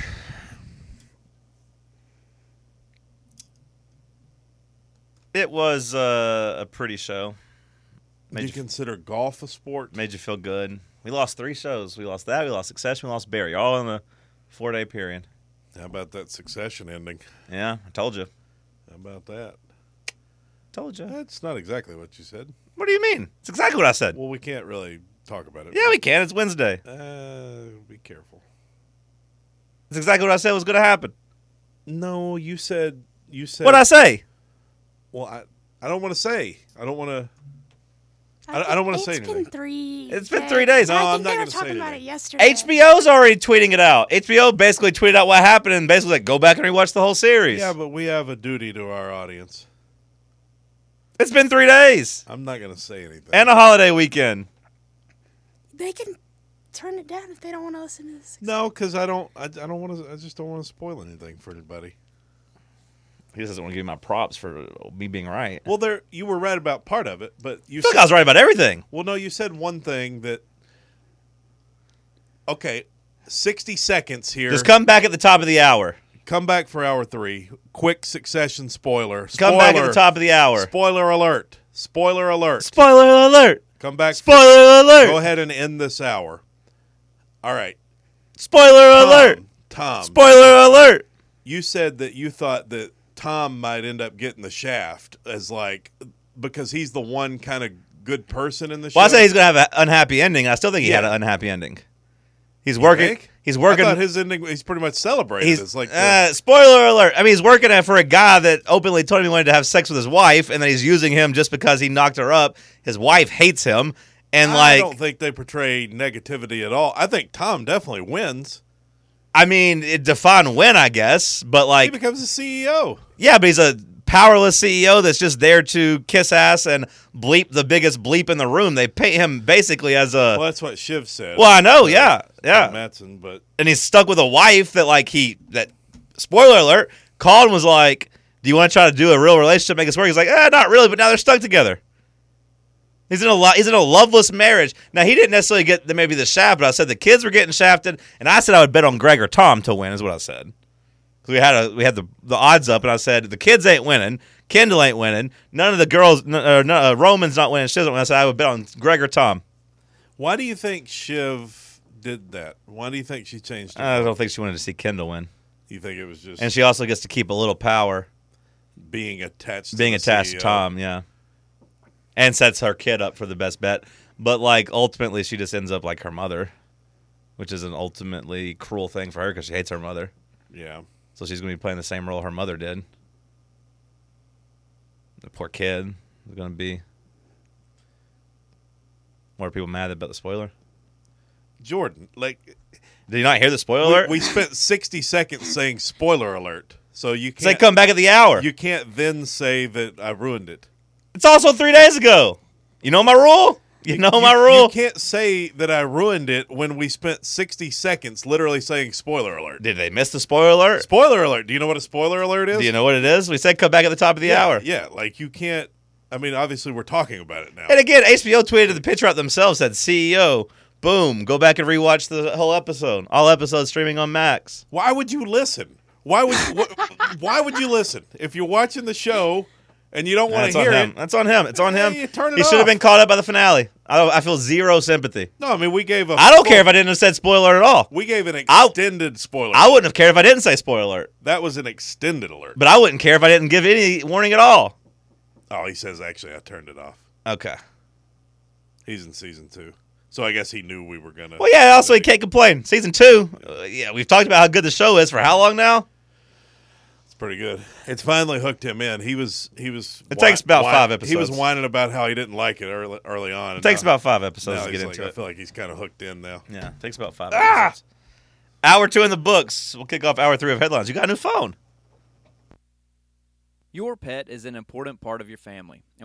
It was uh, a pretty show. Do Made you you, consider golf a sport? made you feel good. We lost three shows. We lost that. We lost Succession. We lost Barry. All in a four day period. How about that Succession ending? Yeah, I told you. How about that? Told you. That's not exactly what you said. What do you mean? It's exactly what I said. Well, we can't really talk about it. Yeah, we can. It's Wednesday. Uh, be careful. It's exactly what I said was going to happen. No, you said you said. What'd I say? Well, I I don't want to say. I don't want to. I, I don't want to say It's anything. been three. It's been three days. No, I I'm think not they were gonna say talking about it anything. yesterday. H B O's already tweeting it out. H B O basically tweeted out what happened and basically like, go back and rewatch the whole series. Yeah, but we have a duty to our audience. It's been three days I'm not going to say anything. and a holiday weekend. They can turn it down if they don't want to listen to this. No, because I don't. I, I don't want to. I just don't want to spoil anything for anybody. He just doesn't want to give me my props for me being right. Well, there you were right about part of it, but you I feel said, like I was right about everything. well, no, you said one thing that. Okay, sixty seconds here. Just come back at the top of the hour. Come back for hour three. Quick succession spoiler. Come Spoiler. back at the top of the hour. Spoiler alert. Spoiler alert. Spoiler alert. Come back. Spoiler alert. Go ahead and end this hour. All right. Spoiler Tom, alert. Tom. Spoiler alert. You said that you thought that Tom might end up getting the shaft as like because he's the one kind of good person in the show. Well, I say he's going to have an unhappy ending. I still think he had Yeah. an unhappy ending. He's working. think? He's working. I thought his ending. He's pretty much celebrated. He's it's like the- uh, spoiler alert. I mean, he's working for a guy that openly told him he wanted to have sex with his wife, and then he's using him just because he knocked her up. His wife hates him, and I like, don't think they portray negativity at all. I think Tom definitely wins. I mean, it define win, I guess, but He like, becomes the C E O. yeah, but he's a powerless C E O that's just there to kiss ass and bleep the biggest bleep in the room. They pay him basically as a. Well, that's what Shiv said. Well, I know, Uh, yeah, yeah. Tom Matson, but And he's stuck with a wife that like he that spoiler alert called and was like, do you want to try to do a real relationship, make this work? He's like, eh, not really, but now they're stuck together. He's in a lo- he's in a loveless marriage. Now he didn't necessarily get the, maybe the shaft, but I said the kids were getting shafted, and I said I would bet on Greg or Tom to win is what I said. Because we had a we had the the odds up, and I said the kids ain't winning, Kendall ain't winning, none of the girls, n- uh, n- uh, Roman's not winning, Shiz not winning. I said I would bet on Greg or Tom. why do you think Shiv did that? Why do you think she changed her I mind? don't think she wanted to see Kendall win, You think it was just and she also gets to keep a little power. being attached to being the attached C E O? to Tom, yeah, and sets her kid up for the best bet. But like ultimately, she just ends up like her mother, which is an ultimately cruel thing for her because she hates her mother. Yeah. So she's going to be playing the same role her mother did. The poor kid is going to be. More people mad about the spoiler? Jordan, like Did you not hear the spoiler we, alert? we spent sixty seconds saying spoiler alert. So you Say can't come back at the hour. you can't then say that I ruined it. It's also three days ago. You know my rule? You know my You- rule? You can't say that I ruined it when we spent sixty seconds literally saying spoiler alert. Did they miss the spoiler alert? Spoiler alert. Do you know what a spoiler alert is? Do you know what it is? We said come back at the top of the yeah, hour. Yeah, like you can't I mean, obviously we're talking about it now. And again, H B O tweeted the picture out themselves, said C E O, boom, go back and rewatch the whole episode. All episodes streaming on Max. Why would you listen? Why would you, wh- why would you listen? If you're watching the show and you don't want That's to on hear him. it. That's on him. It's on him. Yeah, you turn it he should have off. been caught up by the finale. I, I feel zero sympathy. No, I mean we gave a I don't full- care if I didn't have said spoiler at all. we gave an I'll- extended spoiler. I wouldn't have cared if I didn't say spoiler alert. that was an extended alert. But I wouldn't care if I didn't give any warning at all. Oh, he says actually I turned it off. Okay. He's in season two. So I guess he knew we were gonna Well, yeah, also he can't complain. Season two, uh, yeah, we've talked about how good the show is for how long now? It's pretty good. It's finally hooked him in. He was he was It takes about five He was episodes. whining about how he didn't like it early early on. It takes about five episodes now to he's get like, into I it. feel like he's kind of hooked in now. Yeah, it takes about five Ah! episodes. Hour two in the books. We'll kick off hour three of headlines. You got a new phone. Your pet is an important part of your family. And